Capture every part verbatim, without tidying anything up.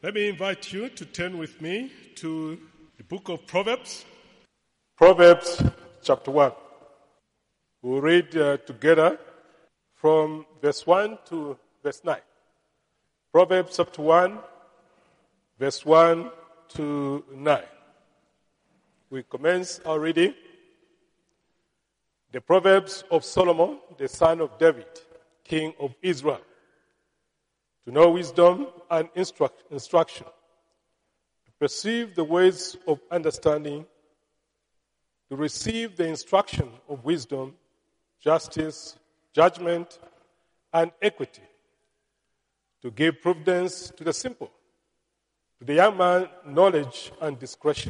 Let me invite you to turn with me to the book of Proverbs. Proverbs chapter one. We'll read uh, together from verse one to verse nine. Proverbs chapter one, verse one to nine. We commence our reading. The Proverbs of Solomon, the son of David, king of Israel. To know wisdom and instruct, instruction, to perceive the ways of understanding, to receive the instruction of wisdom, justice, judgment, and equity, to give prudence to the simple, to the young man knowledge and discretion.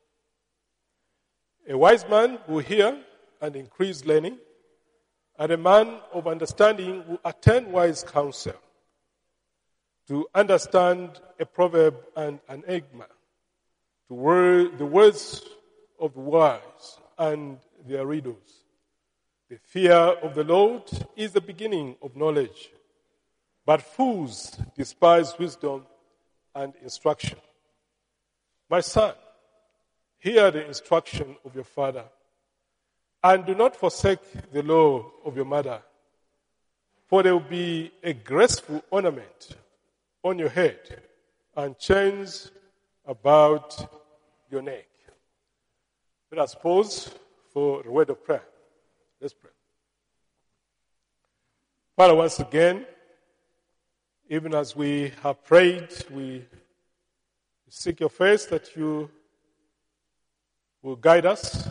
A wise man will hear and increase learning, and a man of understanding will attend wise counsel. To understand a proverb and an enigma, to word the words of the wise and their riddles. The fear of the Lord is the beginning of knowledge, but fools despise wisdom and instruction. My son, hear the instruction of your father, and do not forsake the law of your mother, for there will be a graceful ornament on your head and chains about your neck. Let us pause for a word of prayer. Let's pray. Father, once again, even as we have prayed, we seek your face that you will guide us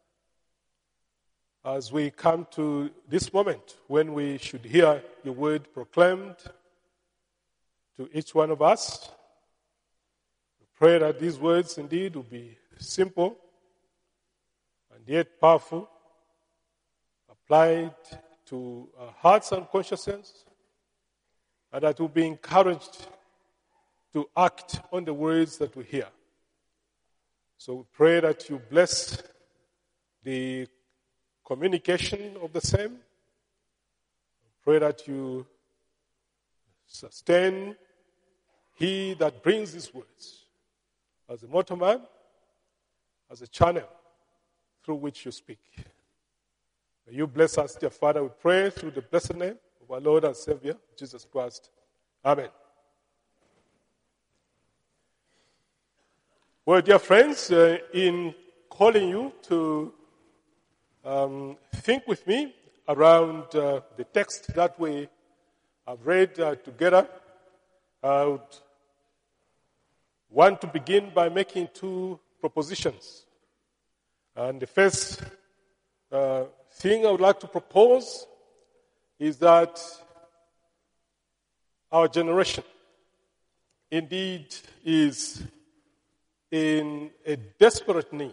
as we come to this moment when we should hear your word proclaimed to each one of us. We pray that these words indeed will be simple and yet powerful, applied to our hearts and consciences, and that we'll be encouraged to act on the words that we hear. So we pray that you bless the communication of the same. We pray that you sustain he that brings these words as a motorman, as a channel through which you speak. May you bless us, dear Father, we pray through the blessed name of our Lord and Savior, Jesus Christ. Amen. Well, dear friends, uh, in calling you to um, think with me around uh, the text that we have read uh, together, I would want to begin by making two propositions. And the first uh, thing I would like to propose is that our generation indeed is in a desperate need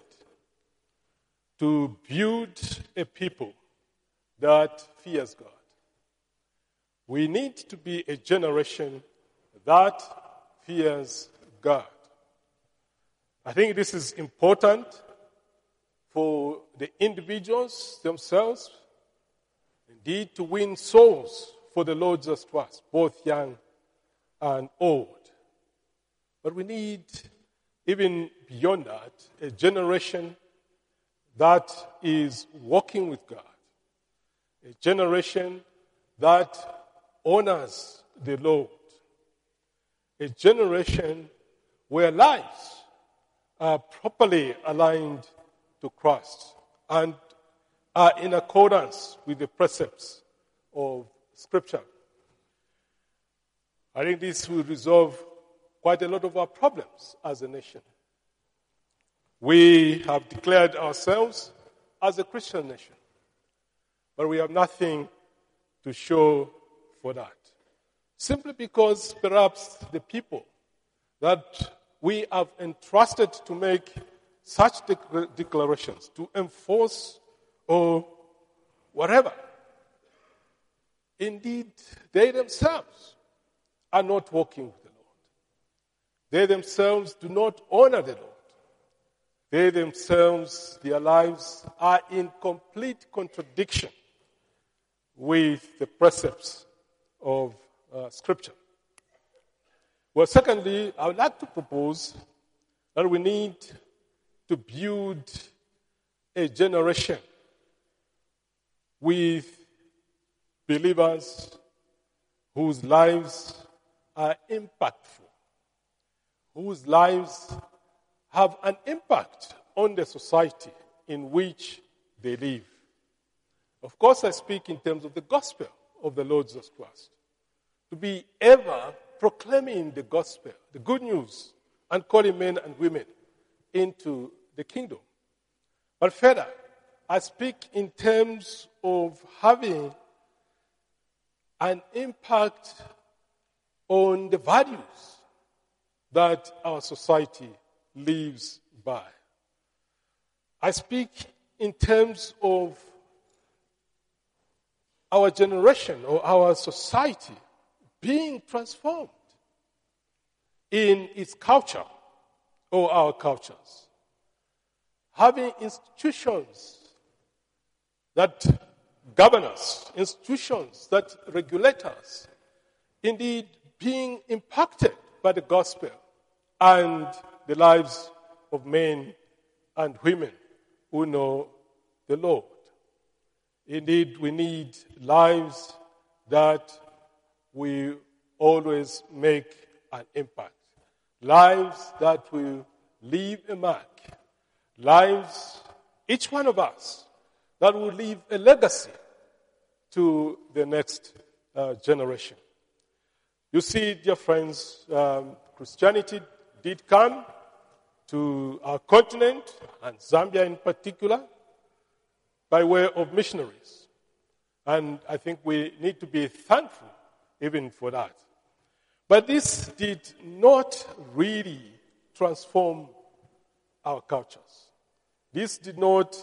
to build a people that fears God. We need to be a generation that fears God. I think this is important for the individuals themselves, indeed to win souls for the Lord Jesus Christ, both young and old. But we need, even beyond that, a generation that is walking with God, a generation that honors the Lord, a generation where lives are properly aligned to Christ and are in accordance with the precepts of Scripture. I think this will resolve quite a lot of our problems as a nation. We have declared ourselves as a Christian nation, but we have nothing to show for that. Simply because perhaps the people that we have entrusted to make such de- declarations, to enforce or whatever, indeed they themselves are not walking with the Lord. They themselves do not honor the Lord. They themselves, their lives are in complete contradiction with the precepts of uh, Scripture. Well, secondly, I would like to propose that we need to build a generation with believers whose lives are impactful, whose lives have an impact on the society in which they live. Of course, I speak in terms of the gospel of the Lord Jesus Christ. To be ever proclaiming the gospel, the good news, and calling men and women into the kingdom. But further, I speak in terms of having an impact on the values that our society lives by. I speak in terms of our generation or our society being transformed in its culture or our cultures. Having institutions that govern us, institutions that regulate us, indeed being impacted by the gospel and the lives of men and women who know the Lord. Indeed, we need lives that will always make an impact. Lives that will leave a mark. Lives, each one of us, that will leave a legacy to the next uh, generation. You see, dear friends, um, Christianity did come to our continent, and Zambia in particular, by way of missionaries. And I think we need to be thankful even for that. But this did not really transform our cultures. This did not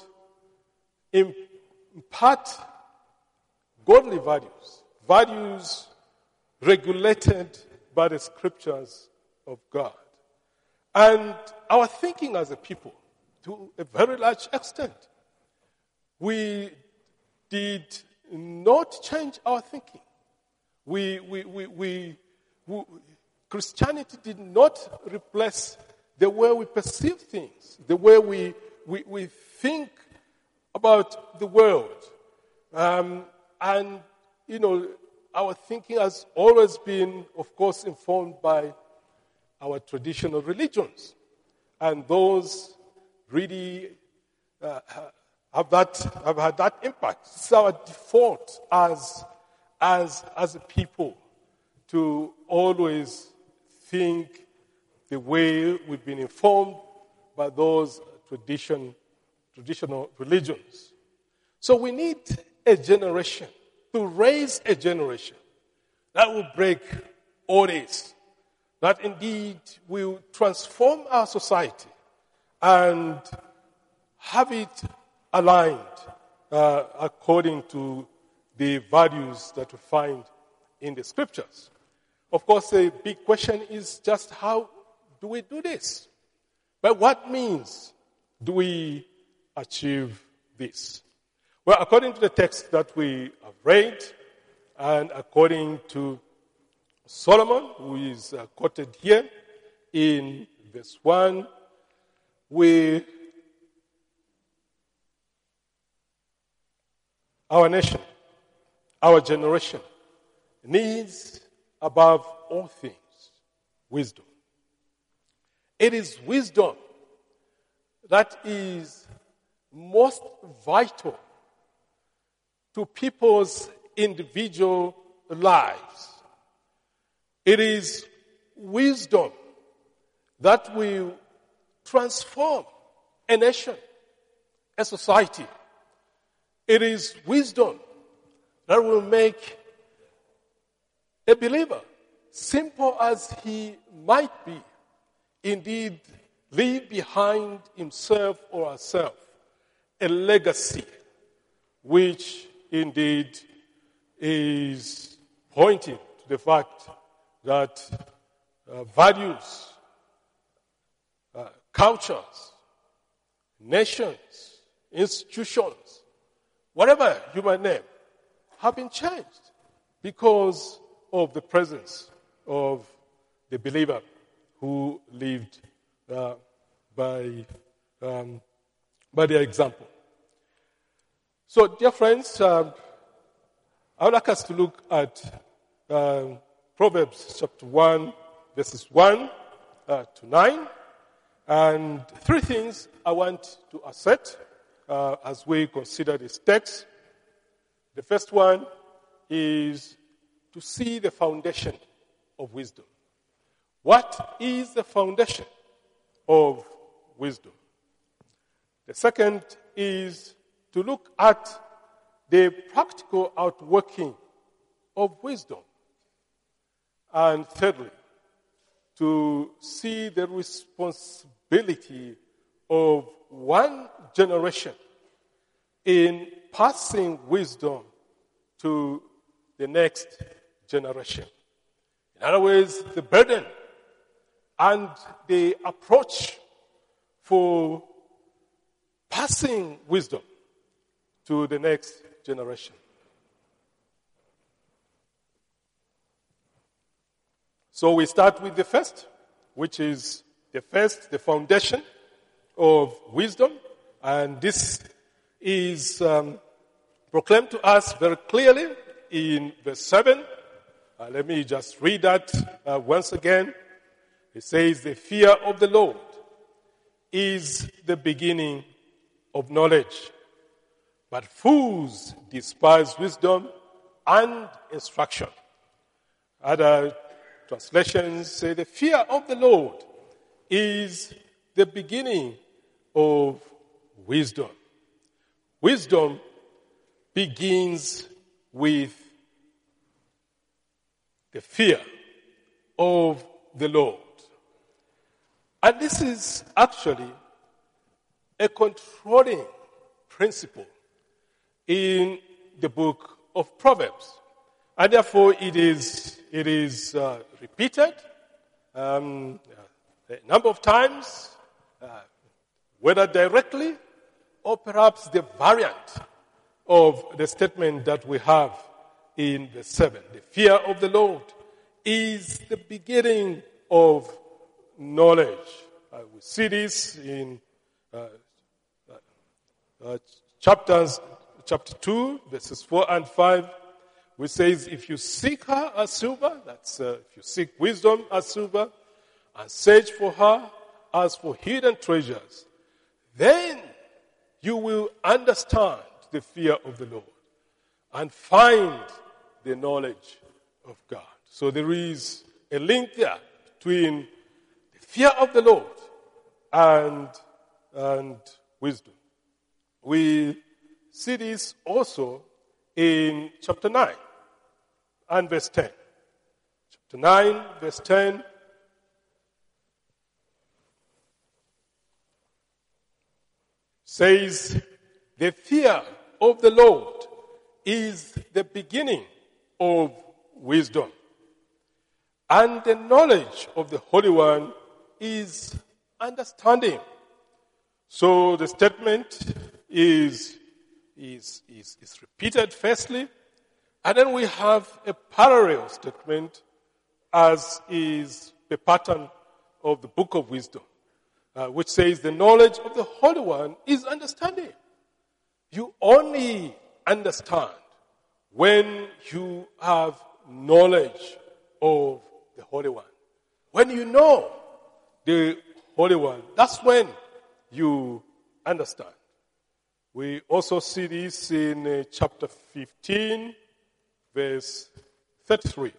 impart godly values, values regulated by the scriptures of God. And our thinking as a people, to a very large extent, we did not change our thinking. We, we, we, we, we, Christianity did not replace the way we perceive things, the way we, we, we think about the world. Um, and, you know, our thinking has always been, of course, informed by our traditional religions. And those really uh, have that have had that impact. It's our default as as as a people to always think the way we've been informed by those tradition traditional religions. So we need a generation to raise a generation that will break all this, that indeed will transform our society and have it aligned uh, according to the values that we find in the scriptures. Of course, the big question is just how do we do this? By what means do we achieve this? Well, according to the text that we have read, and according to Solomon, who is uh, quoted here in verse one, we, our nation, our generation, needs above all things wisdom. It is wisdom that is most vital to people's individual lives. It is wisdom that will transform a nation, a society. It is wisdom that will make a believer, simple as he might be, indeed leave behind himself or herself a legacy which indeed is pointing to the fact that uh, values, uh, cultures, nations, institutions, whatever you might name, have been changed because of the presence of the believer who lived uh, by, um, by their example. So, dear friends, um, I would like us to look at uh, Proverbs chapter one, verses one uh, to nine. And three things I want to assert uh, as we consider this text. The first one is to see the foundation of wisdom. What is the foundation of wisdom? The second is to look at the practical outworking of wisdom. And thirdly, to see the responsibility of one generation in passing wisdom to the next generation. In other words, the burden and the approach for passing wisdom to the next generation. So we start with the first, which is the first, the foundation of wisdom. And this is um, proclaimed to us very clearly in verse seven. Uh, let me just read that uh, once again. It says, the fear of the Lord is the beginning of knowledge, but fools despise wisdom and instruction. Other translations say the fear of the Lord is the beginning of wisdom. Wisdom begins with the fear of the Lord. And this is actually a controlling principle in the book of Proverbs. And therefore it is, it is uh, repeated um, a number of times, uh, whether directly or perhaps the variant of the statement that we have in verse seven. The fear of the Lord is the beginning of knowledge. Uh, we see this in uh, uh, uh, chapters, chapter two, verses four and five, which says, if you seek her as silver, that's uh, if you seek wisdom as silver, and search for her as for hidden treasures, then you will understand the fear of the Lord and find the knowledge of God. So there is a link there between the fear of the Lord and, and wisdom. We see this also in chapter nine and verse ten. Chapter nine, verse ten. Says, the fear of the Lord is the beginning of wisdom, and the knowledge of the Holy One is understanding. So the statement is, is, is, is repeated firstly, and then we have a parallel statement as is the pattern of the book of wisdom, uh, which says the knowledge of the Holy One is understanding. You only understand when you have knowledge of the Holy One. When you know the Holy One, that's when you understand. We also see this in uh, chapter fifteen, verse thirty-three.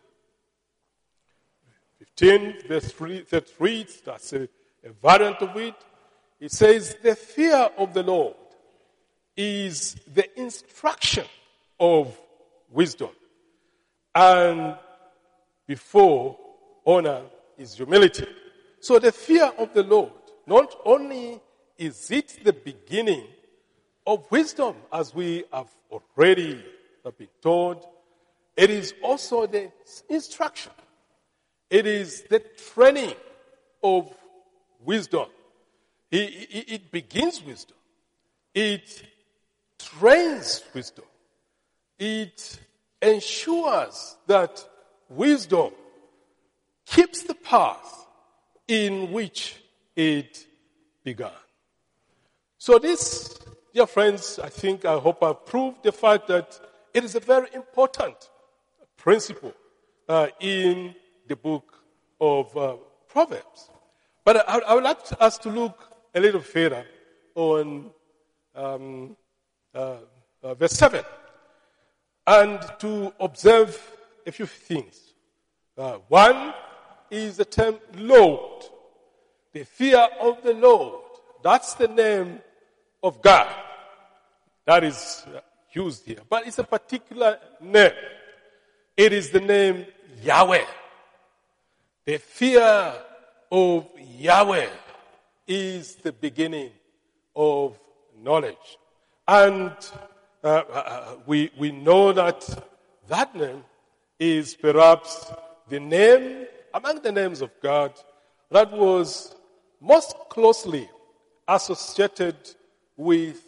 fifteen, verse thirty-three, that's a, a variant of it. It says, the fear of the Lord is the instruction of wisdom, and before honor is humility. So the fear of the Lord, not only is it the beginning of wisdom, as we have already been told, it is also the instruction. It is the training of wisdom. It, it, it begins wisdom. It trains wisdom. It ensures that wisdom keeps the path in which it began. So this, dear friends, I think, I hope I've proved the fact that it is a very important principle uh, in the book of uh, Proverbs. But I, I would like us to look a little further on um, uh, uh, verse seven and to observe a few things. Uh, one is the term Lord. The fear of the Lord. That's the name of God that is used here. But it's a particular name. It is the name Yahweh. The fear of Yahweh is the beginning of knowledge. And uh, uh, we, we know that that name is perhaps the name among the names of God that was most closely associated with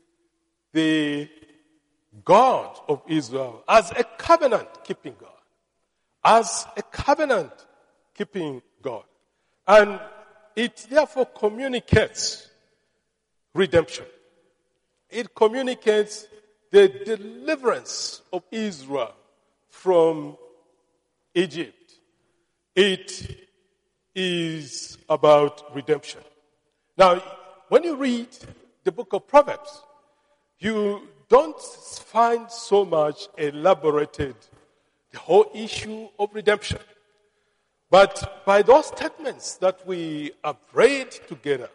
the God of Israel as a covenant-keeping God. As a covenant-keeping God. And it therefore communicates redemption. It communicates the deliverance of Israel from Egypt. It is about redemption. Now, when you read the book of Proverbs, you don't find so much elaborated the whole issue of redemption. But by those statements that we have read together,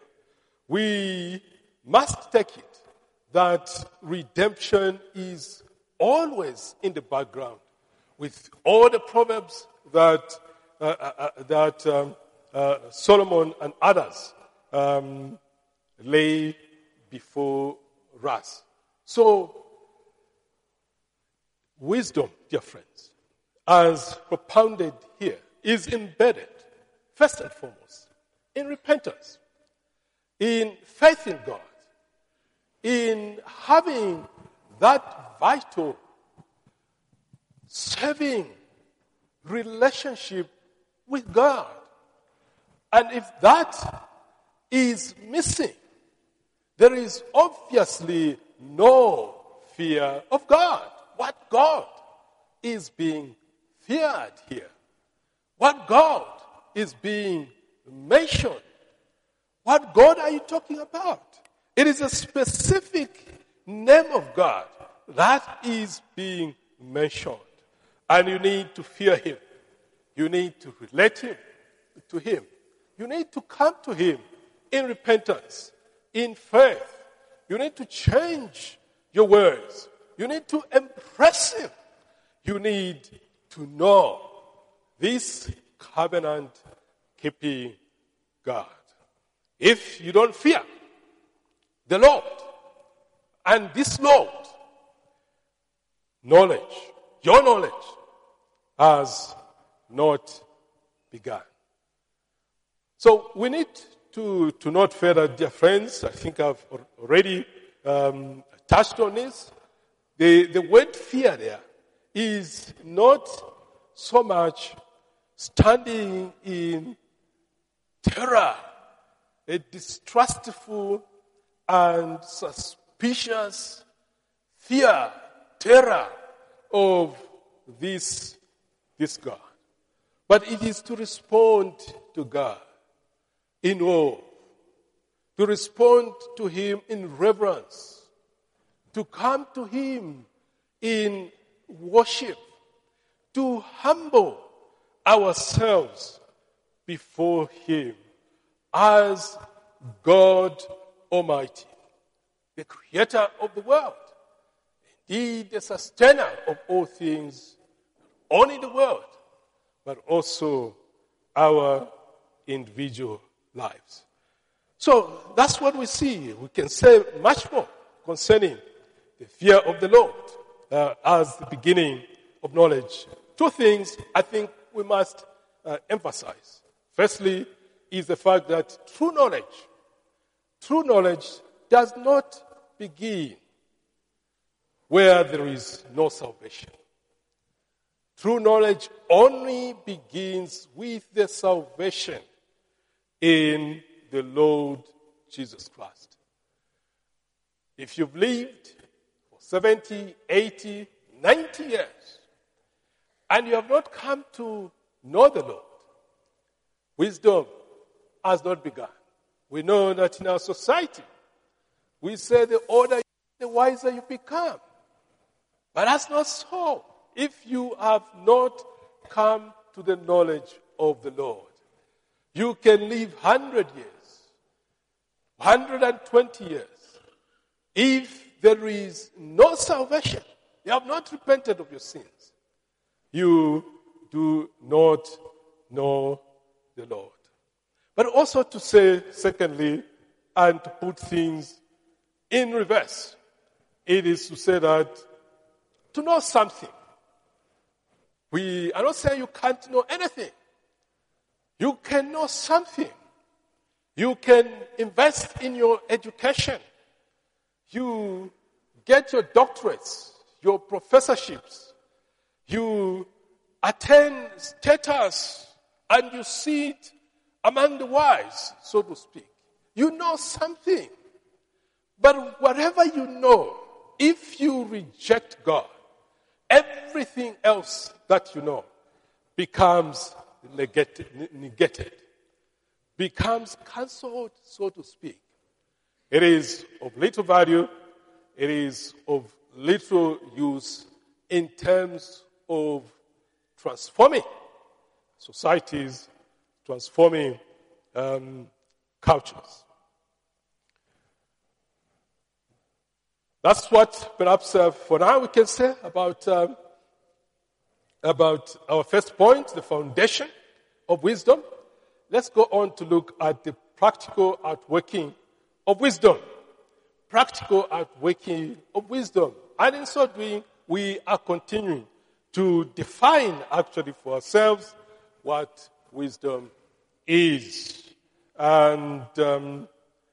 we must take it that redemption is always in the background with all the proverbs that uh, uh, that um, uh, Solomon and others um, lay before us. So, wisdom, dear friends, as propounded here, is embedded, first and foremost, in repentance, in faith in God, in having that vital, saving relationship with God. And if that is missing, there is obviously no fear of God. What God is being feared here? What God is being mentioned? What God are you talking about? It is a specific name of God that is being mentioned. And you need to fear Him. You need to relate him to Him. You need to come to Him in repentance, in faith. You need to change your words. You need to impress Him. You need to know this covenant-keeping God. If you don't fear the Lord and this Lord, knowledge, your knowledge, has not begun. So we need to, to note further, dear friends, I think I've already um, touched on this. The, the word fear there is not so much standing in terror, a distrustful and suspicious fear, terror of this, this God. But it is to respond to God in awe, to respond to Him in reverence, to come to Him in worship, to humble ourselves before Him as God Almighty, the creator of the world, indeed the sustainer of all things, not only the world, but also our individual lives. So that's what we see. We can say much more concerning the fear of the Lord uh, as the beginning of knowledge. Two things I think we must uh, emphasize. Firstly is the fact that true knowledge, true knowledge does not begin where there is no salvation. True knowledge only begins with the salvation in the Lord Jesus Christ. If you've lived for seventy, eighty, ninety years, and you have not come to know the Lord, wisdom has not begun. We know that in our society, we say the older you are, the wiser you become. But that's not so. If you have not come to the knowledge of the Lord, you can live one hundred years, one hundred twenty years. If there is no salvation, you have not repented of your sins, you do not know the Lord. But also to say, secondly, and to put things in reverse, it is to say that to know something. We are not saying you can't know anything. You can know something. You can invest in your education. You get your doctorates, your professorships. You attain status and you sit among the wise, so to speak. You know something. But whatever you know, if you reject God, everything else that you know becomes negated, negated, becomes cancelled, so to speak. It is of little value. It is of little use in terms of transforming societies, transforming um, cultures. That's what perhaps uh, for now we can say about, um, about our first point, the foundation of wisdom. Let's go on to look at the practical outworking of wisdom. Practical outworking of wisdom. And in so doing, we are continuing to define actually for ourselves what wisdom is. And um,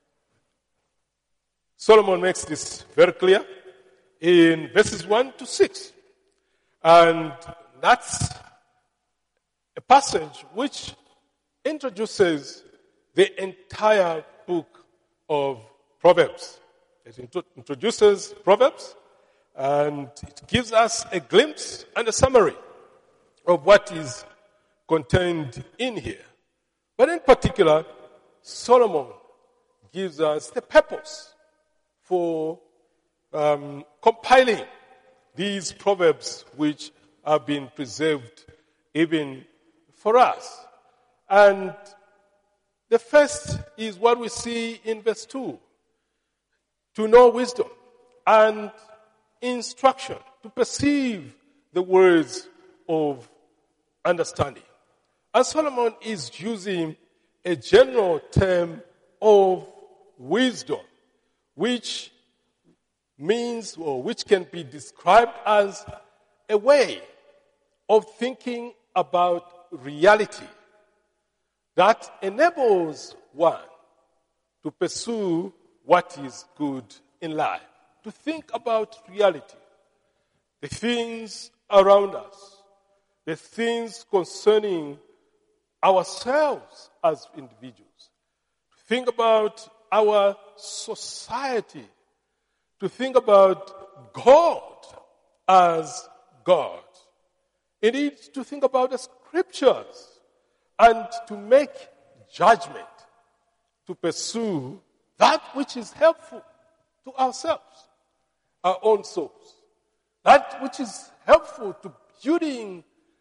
Solomon makes this very clear in verses one to six. And that's a passage which introduces the entire book of Proverbs. It introduces Proverbs and it gives us a glimpse and a summary of what is contained in here. But in particular, Solomon gives us the purpose for um, compiling these proverbs which have been preserved even for us. And the first is what we see in verse two. To know wisdom and instruction, to perceive the words of understanding. And Solomon is using a general term of wisdom, which means, or which can be described as a way of thinking about reality that enables one to pursue what is good in life, to think about reality, the things around us, the things concerning ourselves as individuals, to think about our society, to think about God as God. Indeed, to think about the scriptures and to make judgment, to pursue that which is helpful to ourselves, our own souls, that which is helpful to building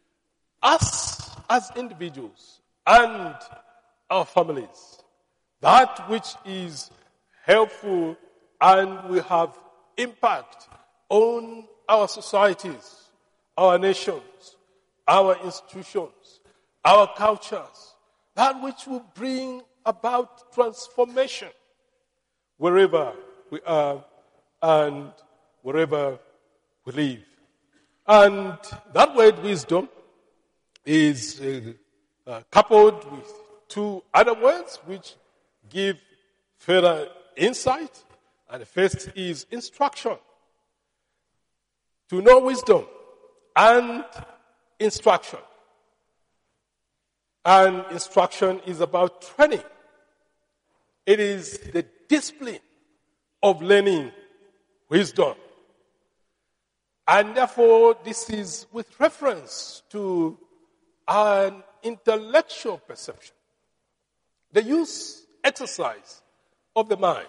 us as individuals and our families, that which is helpful and will have impact on our societies, our nations, our institutions, our cultures, that which will bring about transformation wherever we are and wherever we live. And that word wisdom is uh, uh, coupled with two other words which give further insight. And the first is instruction. To know wisdom and instruction. And instruction is about training. It is the discipline of learning wisdom. And therefore, this is with reference to an intellectual perception. The use, exercise of the mind.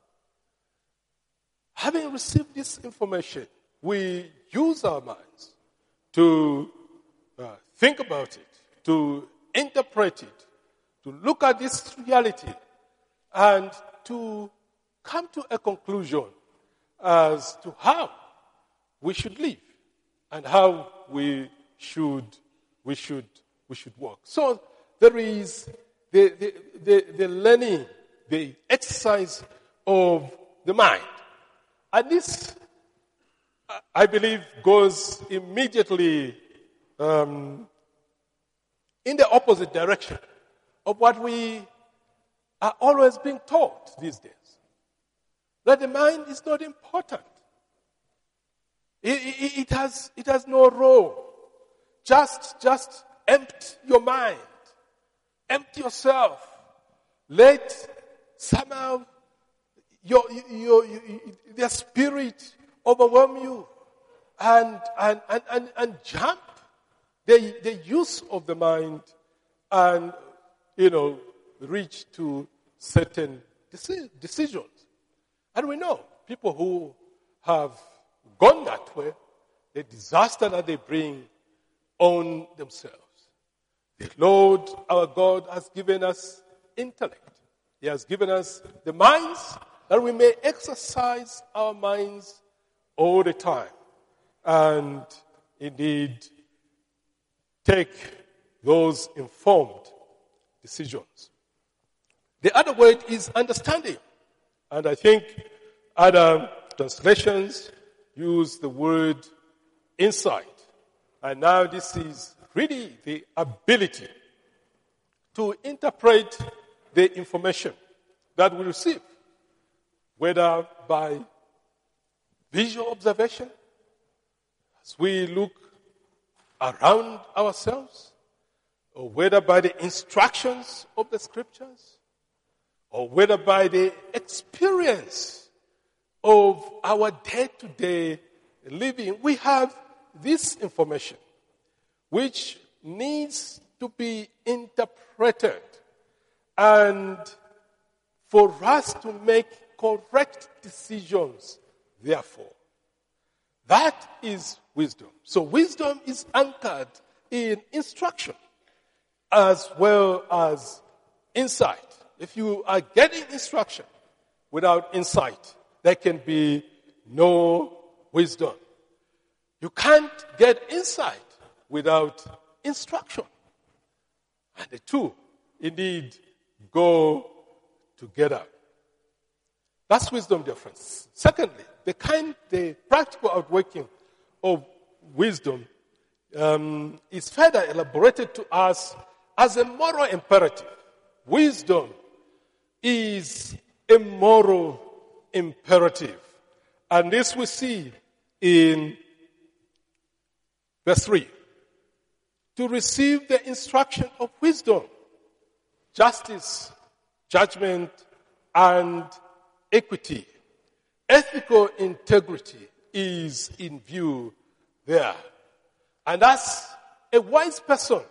Having received this information, we use our minds to uh, think about it, to interpret it, to look at this reality, and to come to a conclusion as to how we should live and how we should we should we should work. So there is the the, the, the learning, the exercise of the mind. And this, I believe, goes immediately um, in the opposite direction of what we are always being taught these days. That the mind is not important. It, it, it has it has no role. Just just empty your mind. Empty yourself. Let somehow your your, your their spirit overwhelm you, and and and and, and jump the the use of the mind, and you know reach to certain decisions. And we know people who have gone that way, the disaster that they bring on themselves. The Lord, our God, has given us intellect. He has given us the minds that we may exercise our minds all the time and indeed take those informed decisions. The other word is understanding. And I think other translations use the word insight. And now this is really the ability to interpret the information that we receive, whether by visual observation, as we look around ourselves, or whether by the instructions of the scriptures, or whether by the experience of our day-to-day living. We have this information which needs to be interpreted and for us to make correct decisions, therefore. That is wisdom. So wisdom is anchored in instruction as well as insight. If you are getting instruction without insight, there can be no wisdom. You can't get insight without instruction. And the two, indeed, go together. That's wisdom difference. Secondly, the kind, the practical outworking of wisdom um, is further elaborated to us as a moral imperative. Wisdom is a moral imperative. And this we see in verse three. To receive the instruction of wisdom, justice, judgment, and equity. Ethical integrity is in view there. And as a wise person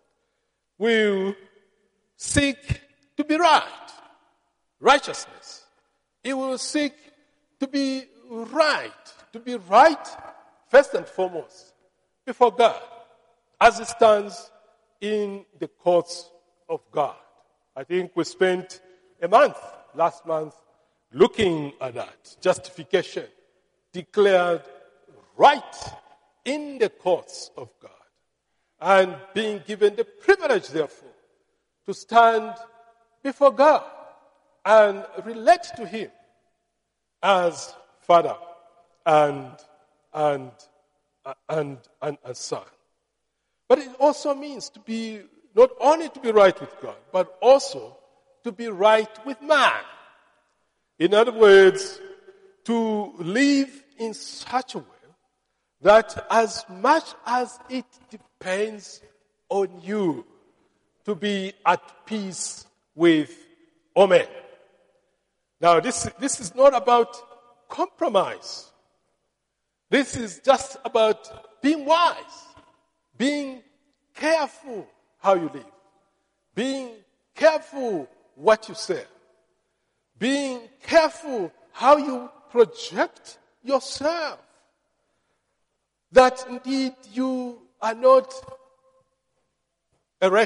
will seek to be right, righteousness. He will seek to be right, to be right first and foremost before God, as it stands in the courts of God. I think we spent a month, last month, looking at that. Justification declared right in the courts of God. And being given the privilege, therefore, to stand before God and relate to Him as Father and and and and, and Son. But it also means to be not only to be right with God, but also to be right with man. In other words, to live in such a way that as much as it depends on you to be at peace with all men. Now, this, this is not about compromise. This is just about being wise, being careful how you live, being careful what you say, being careful how you project yourself. That indeed you are not a wreck.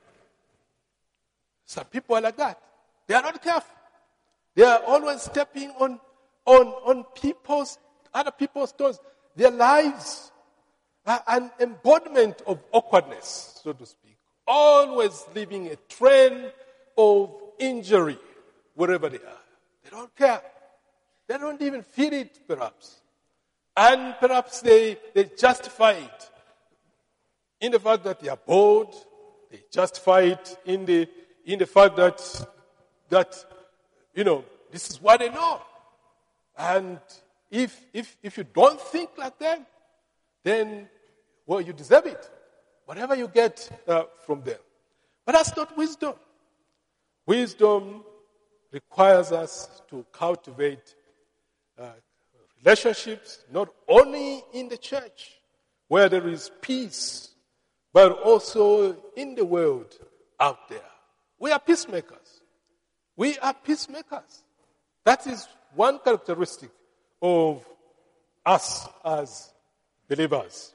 Some people are like that. They are not careful. They are always stepping on, on, on people's, other people's toes. Their lives are an embodiment of awkwardness, so to speak. Always leaving a trail of injury wherever they are. They don't care. They don't even feel it, perhaps. And perhaps they, they justify it in the fact that they are bored. They justify it in the in the fact that that you know this is what they know. And if if if you don't think like them, then well you deserve it. Whatever you get uh, from them. But that's not wisdom. Wisdom requires us to cultivate uh, relationships, not only in the church, where there is peace, but also in the world out there. We are peacemakers. We are peacemakers. That is one characteristic of us as believers.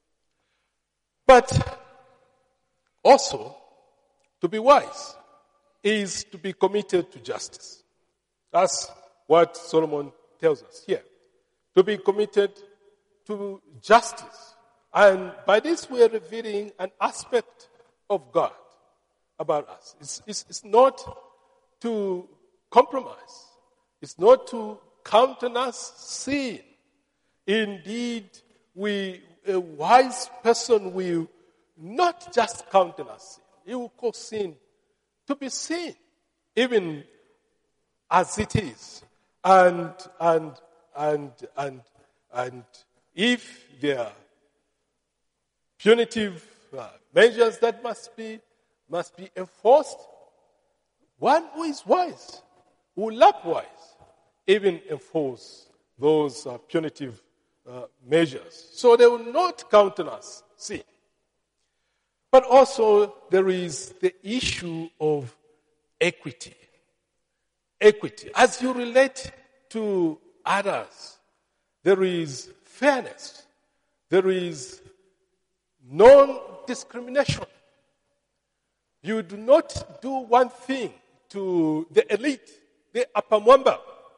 But also, to be wise is to be committed to justice. That's what Solomon tells us here. To be committed to justice. And by this we are revealing an aspect of God about us. It's, it's, it's not to compromise. It's not to countenance sin. Indeed, we, a wise person will not just countenance sin. He will cause sin to be sin, even as it is. And, and, and, and, and if there are punitive uh, measures that must be, must be enforced, one who is wise will likewise even enforce those uh, punitive uh, measures. So they will not countenance sin. But also there is the issue of equity. Equity. As you relate to others, there is fairness. There is non-discrimination. You do not do one thing to the elite, the upper mwamba,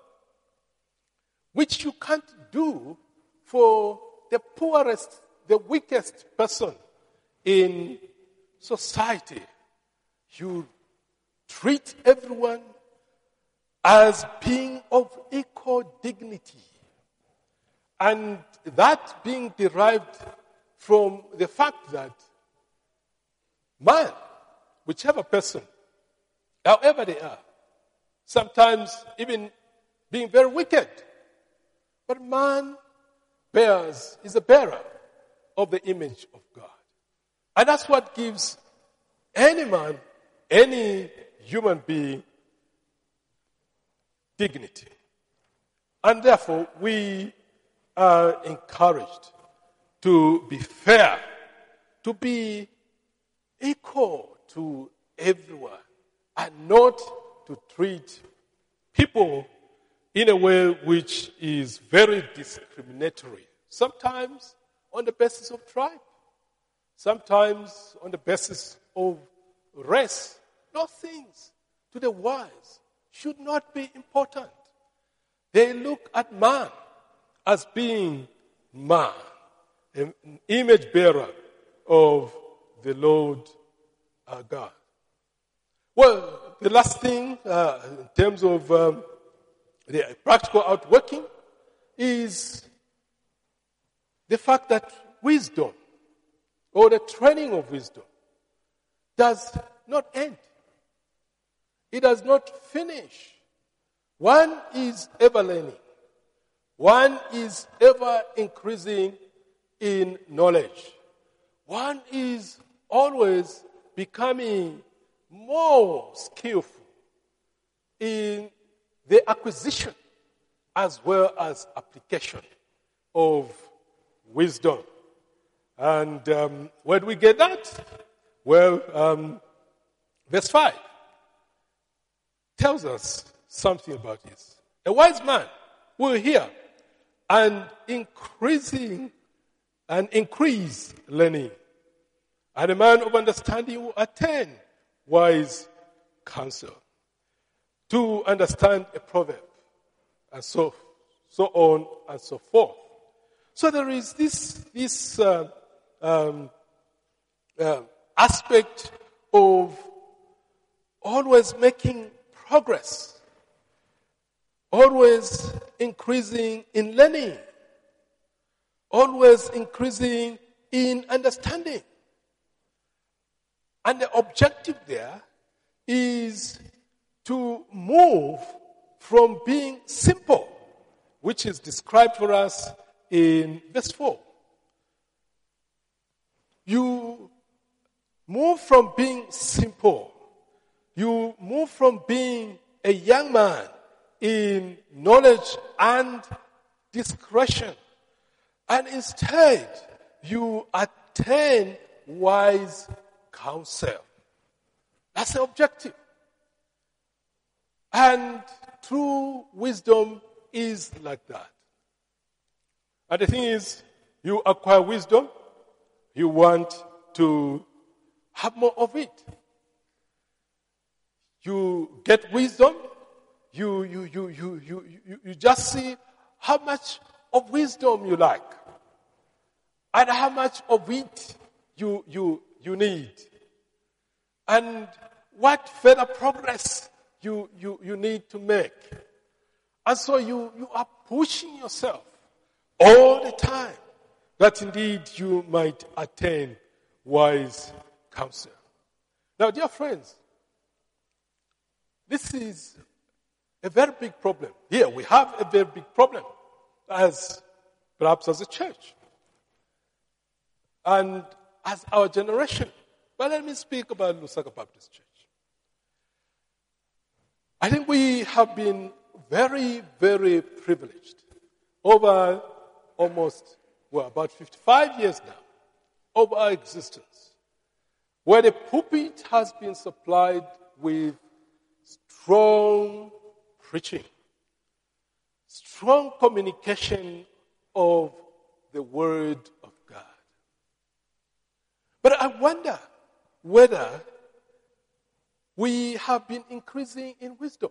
which you can't do for the poorest, the weakest person in society. You treat everyone as being of equal dignity. And that being derived from the fact that man, whichever person, however they are, sometimes even being very wicked, but man bears, is a bearer of the image of God. And that's what gives any man, any human being, dignity. And therefore, we are encouraged to be fair, to be equal to everyone, and not to treat people in a way which is very discriminatory. Sometimes on the basis of tribe, sometimes on the basis of race. Those things to the wise should not be important. They look at man as being man, an image bearer of the Lord our God. Well, the last thing uh, in terms of um, the practical outworking is the fact that wisdom, or the training of wisdom, does not end. It does not finish. One is ever learning. One is ever increasing in knowledge. One is always becoming more skillful in the acquisition as well as application of wisdom. And um, where do we get that? Well, um, verse five tells us something about this. A wise man will hear and increasing and increase learning. And a man of understanding will attain wise counsel. To understand a proverb, and so so on and so forth. So there is this this uh, um, uh, aspect of always making progress, always increasing in learning, always increasing in understanding. And the objective there is to move from being simple, which is described for us in verse four. You move from being simple. You move from being a young man in knowledge and discretion. And instead, you attain wise counsel. That's the objective. And true wisdom is like that. And the thing is, you acquire wisdom, you want to have more of it. You get wisdom, you you you you you you, you just see how much of wisdom you like, and how much of it you you you need, and what further progress you you you need to make. And so you you are pushing yourself all the time that indeed you might attain wise counsel. Now, dear friends, this is a very big problem. Here we have a very big problem, as perhaps as a church and as our generation. But let me speak about Lusaka Baptist Church. I think we have been very, very privileged over almost, well, about fifty-five years now of our existence, where the pulpit has been supplied with strong preaching, strong communication of the Word of God. But I wonder whether we have been increasing in wisdom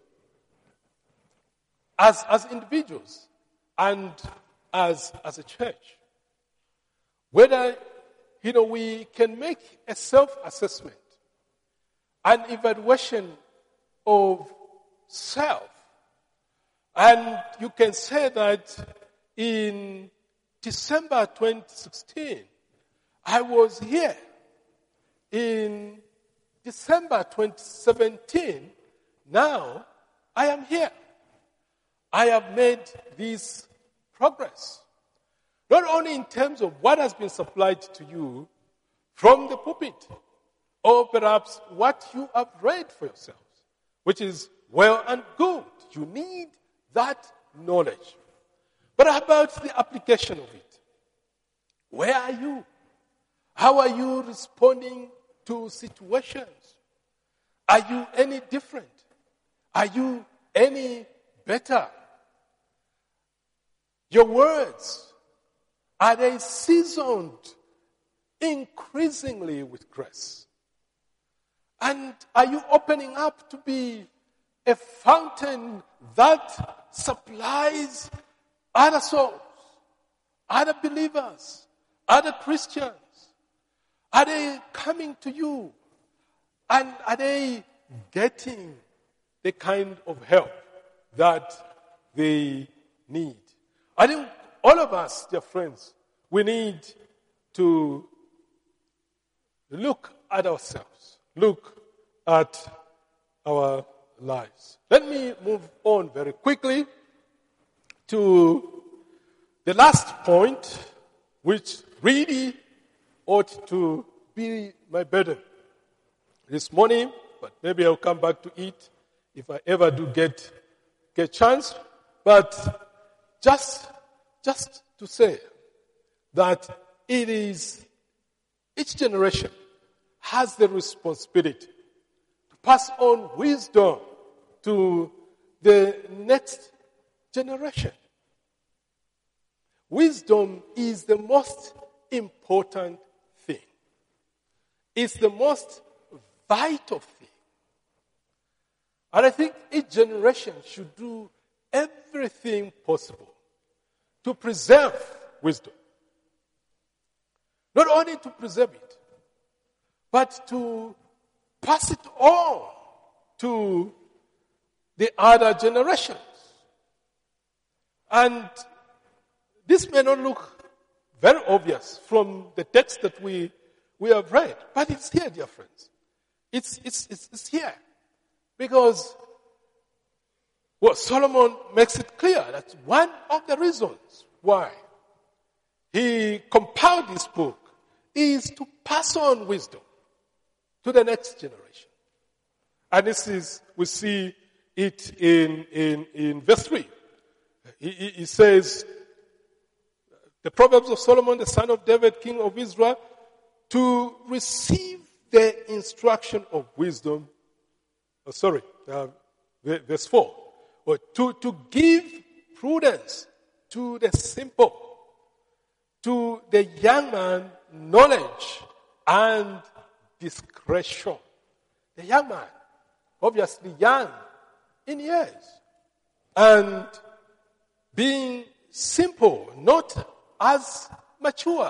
as, as individuals and as, as a church. Whether, you know, we can make a self-assessment, an evaluation of self. And you can say that in December twenty sixteen, I was here. In December twenty seventeen, now I am here. I have made this progress. Not only in terms of what has been supplied to you from the pulpit, or perhaps what you have read for yourselves, which is well and good. You need that knowledge. But how about the application of it? Where are you? How are you responding to situations? Are you any different? Are you any better? Your words, are they seasoned increasingly with grace? And are you opening up to be a fountain that supplies other souls, other believers, other Christians? Are they coming to you? And are they getting the kind of help that they need? I think all of us, dear friends, we need to look at ourselves, look at our lives. Let me move on very quickly to the last point, which really ought to be my burden this morning, but maybe I'll come back to it if I ever do get get chance. But just, just to say that it is, each generation has the responsibility to pass on wisdom to the next generation. Wisdom is the most important thing. It's the most vital thing. And I think each generation should do everything possible to preserve wisdom. Not only to preserve it, but to pass it on to the other generations. And this may not look very obvious from the text that we, we have read, but it's here, dear friends. It's, it's, it's, it's here. Because, well, Solomon makes it clear that one of the reasons why he compiled this book is to pass on wisdom to the next generation. And this is, we see it in, in, in verse three. He, he, he says, the Proverbs of Solomon, the son of David, king of Israel, to receive the instruction of wisdom. Oh, sorry, uh, verse four. Or to, to give prudence to the simple, to the young man knowledge and discretion. The young man, obviously young in years, and being simple, not as mature,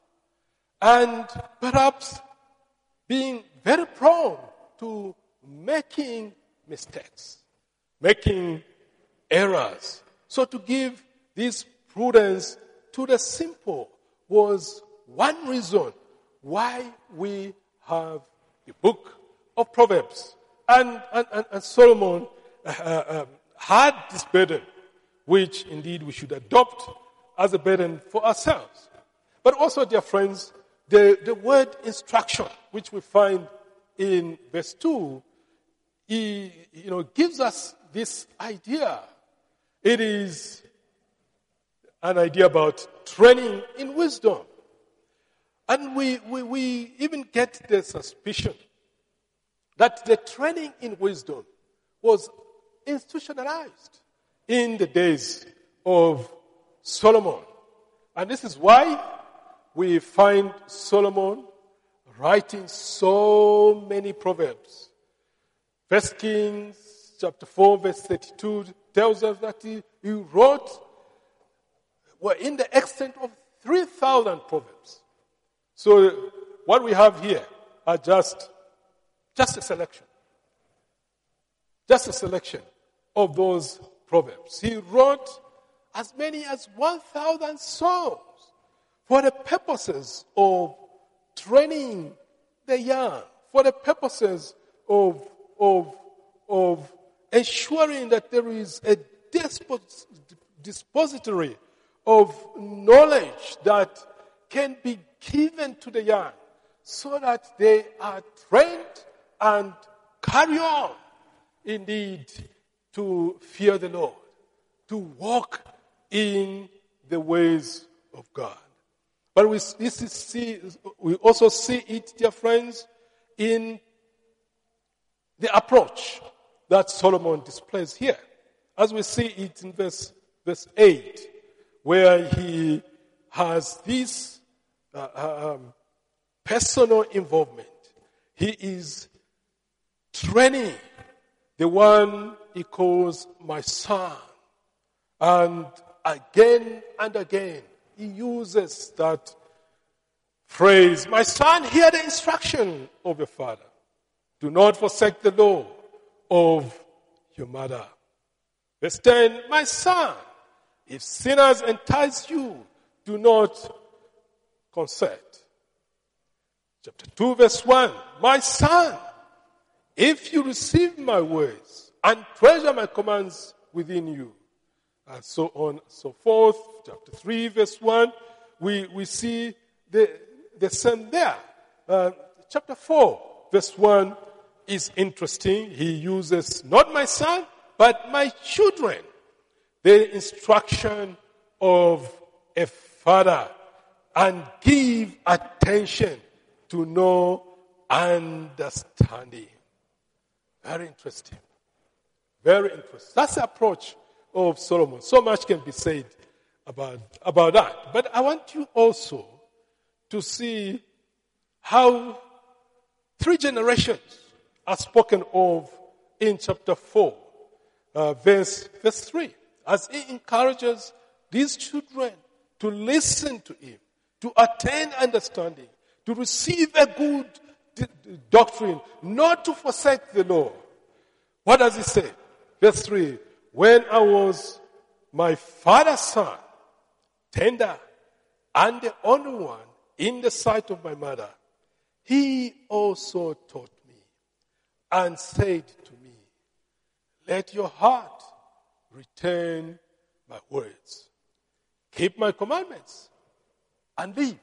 and perhaps being very prone to making mistakes, making errors. So to give this prudence to the simple was one reason why we have the book of Proverbs. And, and, and, and Solomon uh, um, had this burden, which indeed we should adopt as a burden for ourselves. But also, dear friends, the, the word instruction, which we find in verse two, he, you know, gives us this idea. It is an idea about training in wisdom. And we, we, we even get the suspicion that the training in wisdom was institutionalized in the days of Solomon. And this is why we find Solomon writing so many proverbs. First Kings chapter four verse thirty-two tells us that he, he wrote, well, in the extent of three thousand proverbs. So what we have here are just, just a selection. Just a selection of those proverbs. He wrote as many as one thousand songs for the purposes of training the young, for the purposes of, of, of ensuring that there is a dispos- dispository of knowledge that can be given to the young so that they are trained and carry on, indeed, to fear the Lord, to walk in the ways of God. But we, this is see, we also see it, dear friends, in the approach that Solomon displays here. As we see it in verse, verse eight, where he has this uh, um, personal involvement. He is training the one he calls my son. And again and again, he uses that phrase, my son, hear the instruction of your father. Do not forsake the law of your mother. Verse ten, my son, if sinners entice you, do not consent. Chapter two, verse one, my son, if you receive my words and treasure my commands within you, and so on and so forth. Chapter three, verse one, we, we see the the, the same there. Uh, chapter four, verse one is interesting. He uses, not my son, but my children. The instruction of a father. And give attention to know understanding. Very interesting. Very interesting. That's the approach of Solomon. So much can be said about, about that. But I want you also to see how three generations are spoken of in chapter four, uh, verse, verse three. As he encourages these children to listen to him, to attain understanding, to receive a good d- d- doctrine, not to forsake the law. What does he say? Verse three, when I was my father's son, tender and the only one in the sight of my mother, he also taught me and said to me, let your heart retain my words. Keep my commandments and live.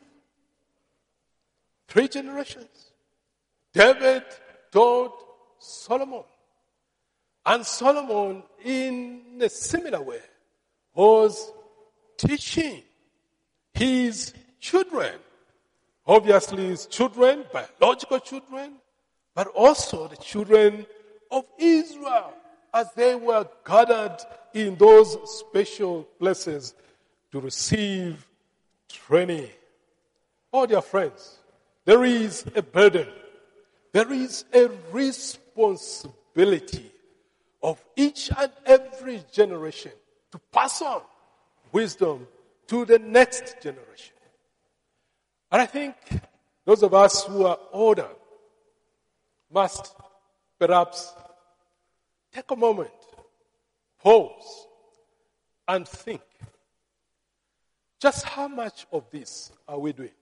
Three generations. David taught Solomon. And Solomon, in a similar way, was teaching his children. Obviously his children, biological children, but also the children of Israel as they were gathered in those special places to receive training. Oh, dear friends, there is a burden. There is a responsibility of each and every generation to pass on wisdom to the next generation. And I think those of us who are older must perhaps take a moment, pause, and think. Just how much of this are we doing?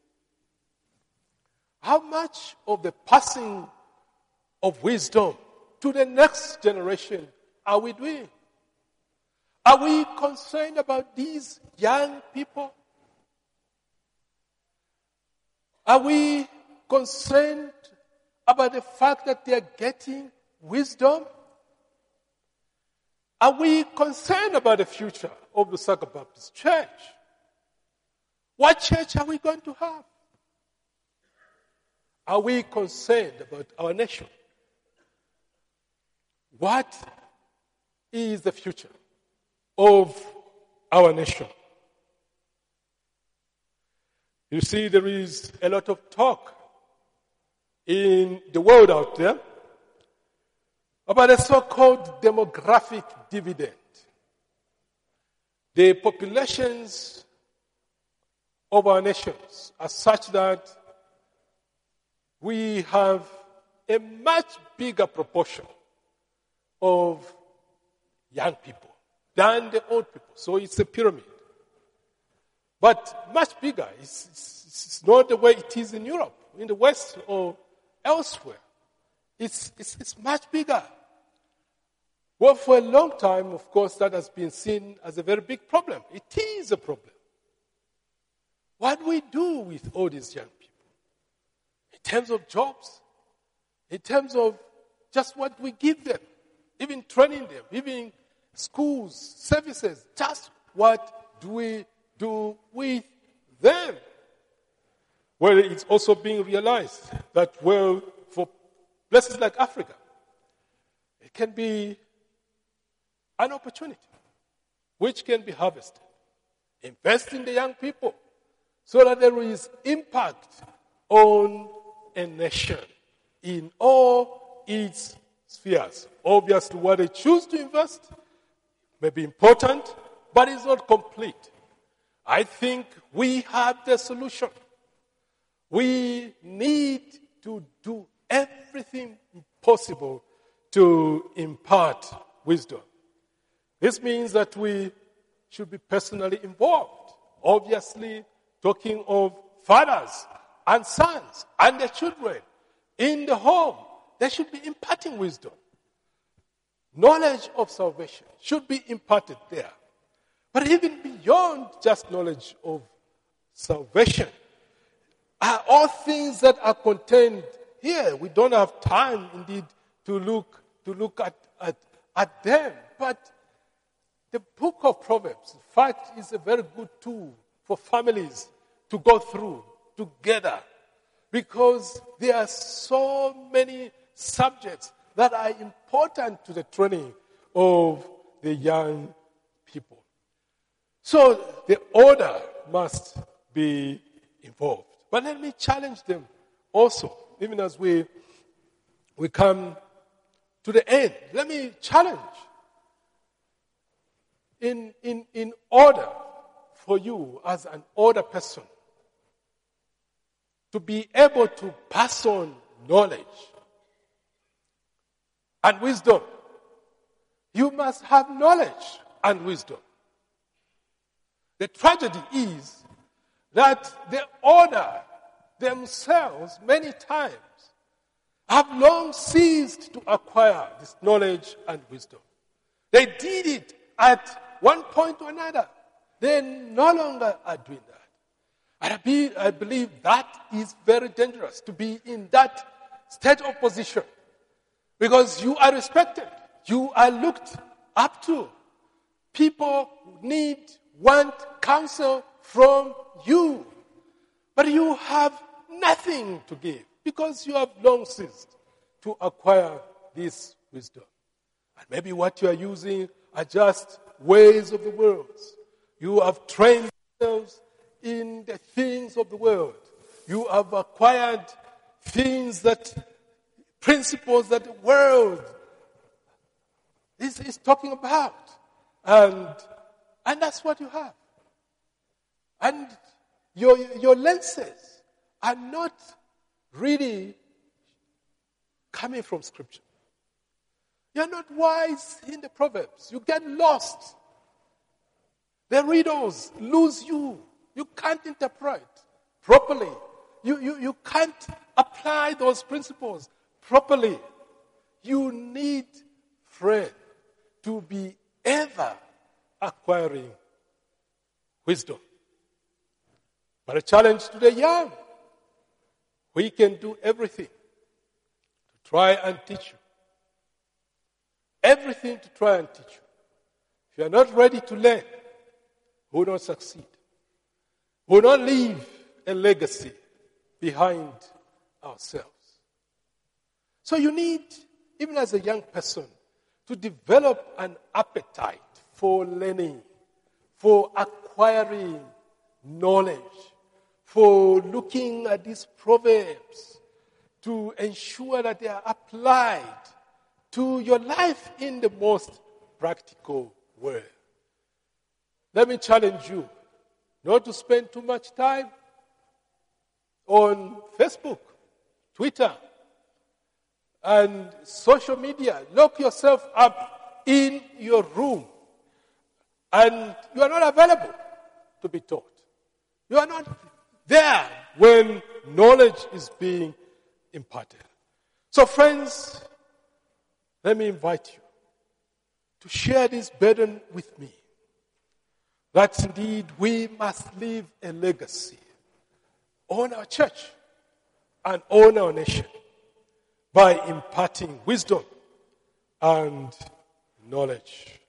How much of the passing of wisdom to the next generation are we doing? Are we concerned about these young people? Are we concerned about the fact that they are getting wisdom? Are we concerned about the future of the Lusaka Baptist Church? What church are we going to have? Are we concerned about our nation? What is the future of our nation? You see, there is a lot of talk in the world out there about a so-called demographic dividend. The populations of our nations are such that we have a much bigger proportion of young people than the old people. So it's a pyramid. But much bigger. It's, it's, it's not the way it is in Europe, in the West, or elsewhere. It's, it's, it's much bigger. Well, for a long time, of course, that has been seen as a very big problem. It is a problem. What do we do with all these young people? In terms of jobs, in terms of just what we give them, even training them, even schools, services, just what do we do with them? Well, it's also being realized that, well, for places like Africa, it can be an opportunity which can be harvested. Invest in the young people so that there is impact on a nation in all its spheres. Obviously, what they choose to invest may be important, but it's not complete. I think we have the solution. We need to do everything possible to impart wisdom. This means that we should be personally involved. Obviously, talking of fathers and sons and their children in the home, they should be imparting wisdom. Knowledge of salvation should be imparted there. But even beyond just knowledge of salvation, are all things that are contained here. We don't have time, indeed, to look to look at, at, at them. But the book of Proverbs, in fact, is a very good tool for families to go through together, because there are so many subjects that are important to the training of the young people. So the order must be involved. But let me challenge them also, even as we we come to the end. Let me challenge in in in order for you as an older person to be able to pass on knowledge and wisdom, you must have knowledge and wisdom. The tragedy is that the older themselves many times have long ceased to acquire this knowledge and wisdom. They did it at one point or another. They no longer are doing that. And I, be, I believe that is very dangerous, to be in that state of position, because you are respected. You are looked up to. People need, want counsel from you. But you have nothing to give, because you have long ceased to acquire this wisdom. And maybe what you are using are just ways of the world. You have trained yourselves in the things of the world. You have acquired things that, principles that the world is, is talking about. And, and that's what you have. And your, your lenses are not really coming from Scripture. You're not wise in the Proverbs. You get lost. The riddles lose you. You can't interpret properly. You, you, you can't apply those principles properly. You need, friend, to be ever acquiring wisdom. But a challenge to the young. We can do everything to try and teach you. Everything to try and teach you. If you are not ready to learn, we will not succeed. We will not leave a legacy behind ourselves. So you need, even as a young person, to develop an appetite for learning, for acquiring knowledge, for looking at these proverbs to ensure that they are applied to your life in the most practical way. Let me challenge you not to spend too much time on Facebook, Twitter, and social media. Lock yourself up in your room, and you are not available to be taught. You are not there when knowledge is being imparted. So friends, let me invite you to share this burden with me, that indeed we must leave a legacy on our church and on our nation by imparting wisdom and knowledge.